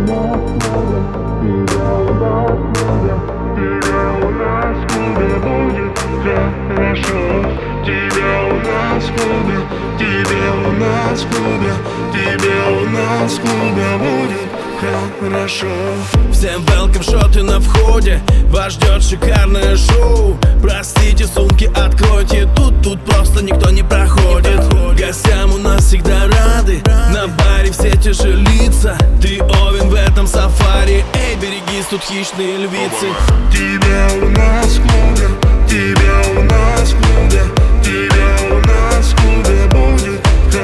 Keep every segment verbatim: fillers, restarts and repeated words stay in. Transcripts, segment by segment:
Тебе у нас в клубе, тебе у нас в клубе будет хорошо. Всем welcome, шоты на входе, вас ждет шикарное шоу. Простите, сумки откройте, тут, тут просто никто не проходит. Гостям у нас всегда рады, на баре все те же лица. Ты овен в этом сафари, эй, берегись, тут хищные львицы. Тебе у нас в клубе, тебе у нас в клубе, тебе у нас в клубе будет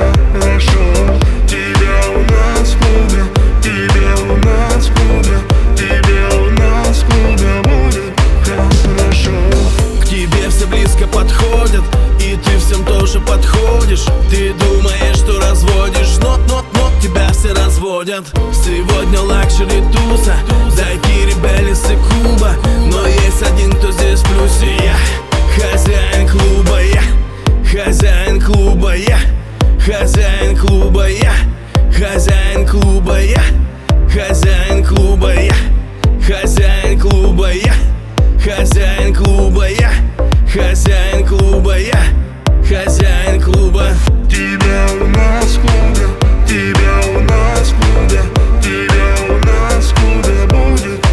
хорошо. Тебе у нас в клубе, тебе у нас в клубе, тебе у нас в клубе будет хорошо. К тебе все близко подходят, и ты всем тоже подходишь. Ты думаешь, что разводишь, но, но, но тебя все разводят. Сегодня лакшери туса, дайкири, беллис и Куба. Но есть один, кто здесь в плюсе. Я хозяин клуба, я хозяин клуба, я хозяин клуба, я хозяин клуба, я хозяин клуба, я хозяин клуба, я хозяин клуба, я хозяин клуба, я хозяин клуба. Тебе у нас в клубе, тебе у нас в клубе, тебе у нас в клубе будет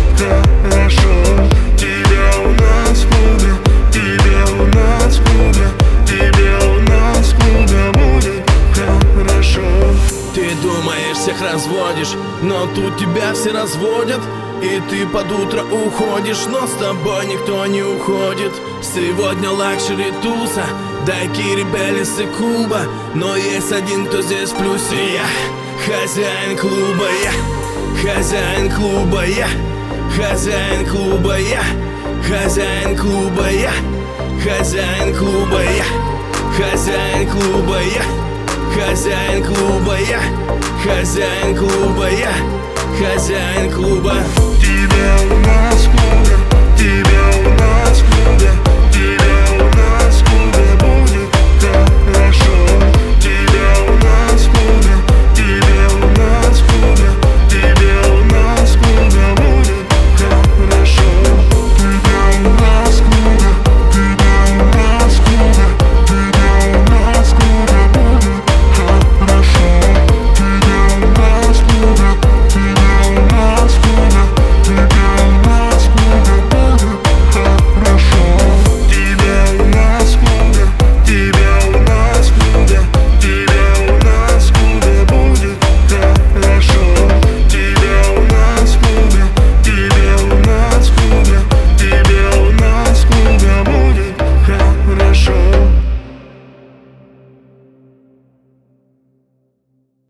хорошо. Тебе у нас в клубе, тебе у нас в клубе, тебе у нас в клубе будет хорошо. Ты думаешь, всех разводишь, но тут тебя все разводят. И ты под утро уходишь, но с тобой никто не уходит. Сегодня лакшери туса, дайкири, беллис и Куба. Но есть один, кто здесь в плюсе. Я хозяин клуба, я хозяин клуба, я хозяин клуба, я хозяин клуба, я хозяин клуба, я хозяин клуба, я хозяин клуба, я хозяин клуба, я хозяин клуба. Тебе у нас в клубе, тебе у нас в клубе.